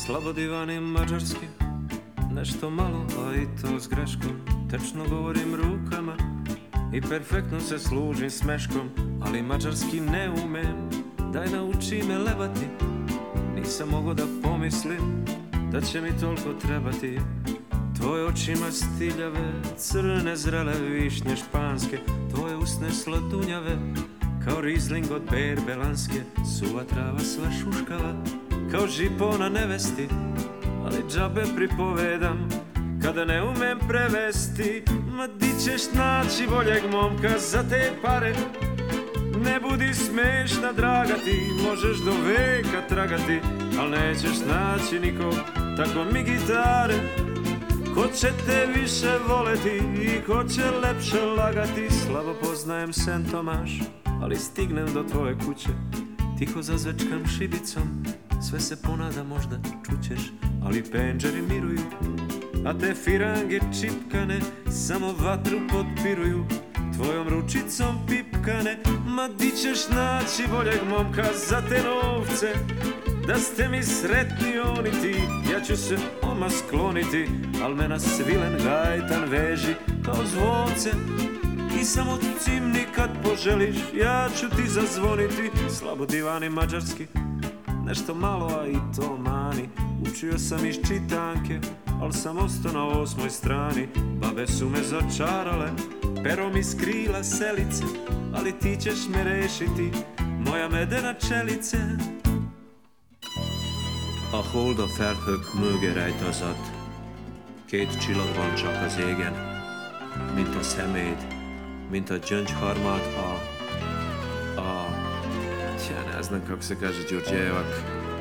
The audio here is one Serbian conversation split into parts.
Slabo divanim mađarski, nešto malo, a i to s greškom. Tečno govorim rukama i perfektno se služim smeškom, ali mađarski ne umem, daj nauči me lebati. Nisam mogao da pomislim da će mi toliko trebati. Tvoje oči ima stiljave, crne zrele višnje španske, tvoje usne sladunjave kao rizling od berbelanske. Suva trava sva šuškava kao žipona nevesti, ali džabe pripovedam kada ne umem prevesti. Ma di ćeš naći boljeg momka za te pare? Ne budi smešna draga ti, možeš do veka tragati, al nećeš naći nikog tako mi gitare. Ko će te više voleti i ko će lepše lagati? Slabo poznajem Saint Tomaš, ali stignem do tvoje kuće. Tiho zazvečkam šibicom, sve se ponada možda čućeš, ali penđeri miruju, a te firange čipkane samo vatru potpiruju. Tvojom ručicom pipkane, ma di ćeš naći boljeg momka za te novce? Da ste mi sretni oni ti, ja ću se odmah skloniti, al me na svilen gajtan veži kao zvonce. I samo cimni kad poželiš, ja ću ti zazvoniti. Slabo divani mađarski, nešto malo, a i to mani. Učio sam iz čitanke, al sam ostao na 8. strani. Babe su me začarale, perom iz krila selice, ali ti ćeš me rešiti, moja medena čelice. A hold a felhők mögé rejtezett, két csillag van csak az égen, mint a szeméd, mint a gyöngyharmát Ja ne znam kako se kaže Đurđevak.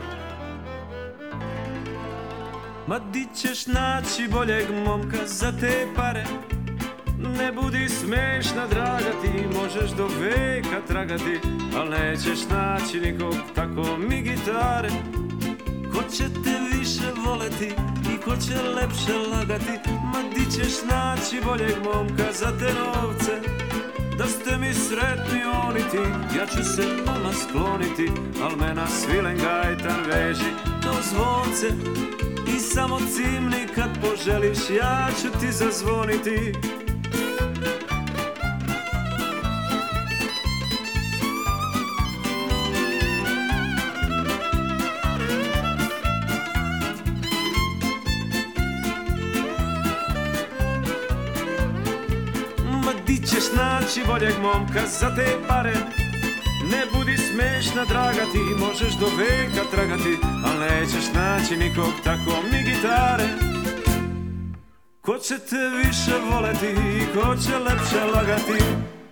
Ma di ćeš naći boljeg momka za te pare? Ne budi smešna draga ti, možeš do veka tragati, al nećeš naći nikog tako mi gitare. Ko će te više voleti i ko će lepše lagati? Ma di ćeš naći boljeg momka za te novce? Da ste mi sretni oni ti, ja ću se odmah skloniti, al me na svilen gajtan veži do zvonce. I samo cimni kad poželiš, ja ću ti zazvoniti. Di ćeš naći boljeg momka za te pare? Ne budi smešna draga ti, možeš do veka tragati, al nećeš naći nikog tako mi gitare. Ko će te više voleti i ko će lepše lagati?